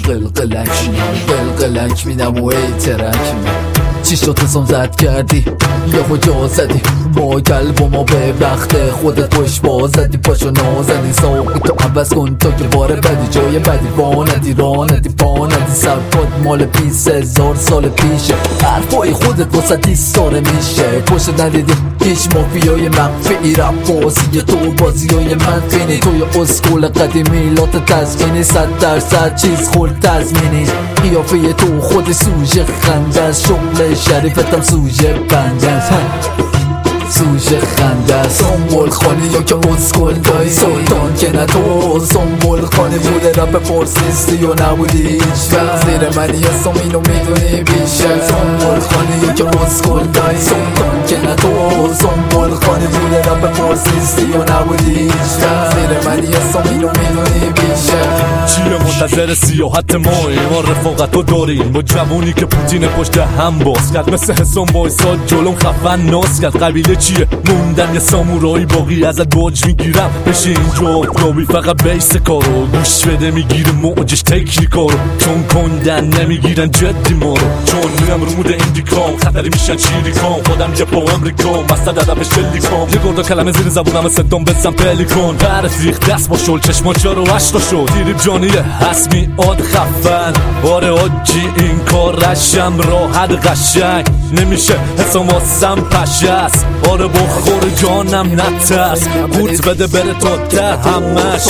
قلقلک میدم و ای ترک میدم. چی شد حسام زد کردی یا کجا زدی با قلب و ما به وقت خودت پشت بازدی پاشو نازدی ساقی تو عوض کن تا که باره بدی جای بدی واندی راندی پاندی سبکات مال 20,000 سال پیشه حرفای خودت واسه 20 ساله میشه پشت ندیدی هیچ مافیای مخفی رپ بازی تو بازیای منفینی توی اسکول قدیمی لات تزمینی 100% چیز خورد تزمینی قیافه تو خود سوژه خنده از شغل شریفتم سوژه بنده سوژه خنده است سنبول خانی یا که اسکول دایی سلطان که نه تو سنبول خانی بوده رپ فارس نیستی و نبودی هیچ وقت زیر منی اسم اینو میدونی بیشه سنبول خانی یا که اسکول دایی سلطان که نه تو سنبول خانی بوده رپ فارس نیستی و نبودی هیچ وقت زیر منی اسم اینو میدونی بیشه چیه منتظر سیاحت ما رفاقتو داریم با جوونی که پوتین پشت هم باز کرد مثل حسام وایساد جلوم خفن ناز کرد قبیله چیه موندم یه سامورایی باقی ازت باج میگیرم بشه اینجا آفتابی فقط بیس کارو گوش بده میگیره موجش تکنیکارو چون کندن نمیگیرن جدی ما رو چون میرم رو مود ایندیکام خطری میشن چیریکام خودم یه با امریکام بسته دادم شلیکام یه گردا کلمه زیر زبونم صدام بزن پلیکون برت ریخت دست با شل چشما 4 و 8 شد دیریب جانیه هست میاد خفن آره آجی این کار رشم راحت قشنگ نمیشه حسام واسم پشست آره بخور جانم نترس قورت بده بره تا ده همش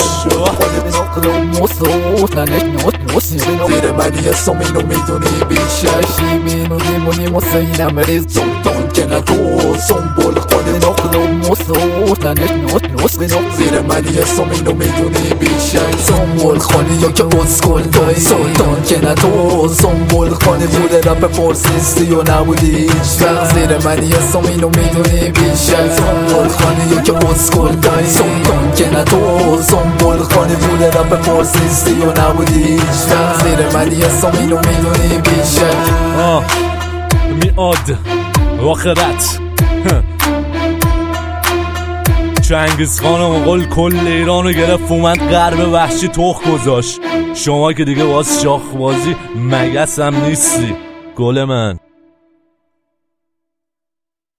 زیر منی اسم اینو میدونی بیشه شیمین و لیمونی مسینم ریز سلطان که نه تو سنبول خانه نقل و زیر منی اسم اینو میدونی بیشه سنبول خانه یا که اسکول دایی سلطان که نه تو سنبول خانه بوده رپ فارس نیستی و نبودی هیچ وقت زیر منی اسم اینو میدونی بیشه سنبول خانه یا که اسکول دایی سلطان که نه تو سنبول خانه بوده رپ فارس نیستی و نبودی هیچ وقت زیر منی اسم اینو میدونی بیشه میاد آخرت چنگیز خان مغول کل ایرانو گرفت اومد غرب وحشی تخ گذاشت شما که دیگه باز شاخ بازی مگس هم نیستی گل من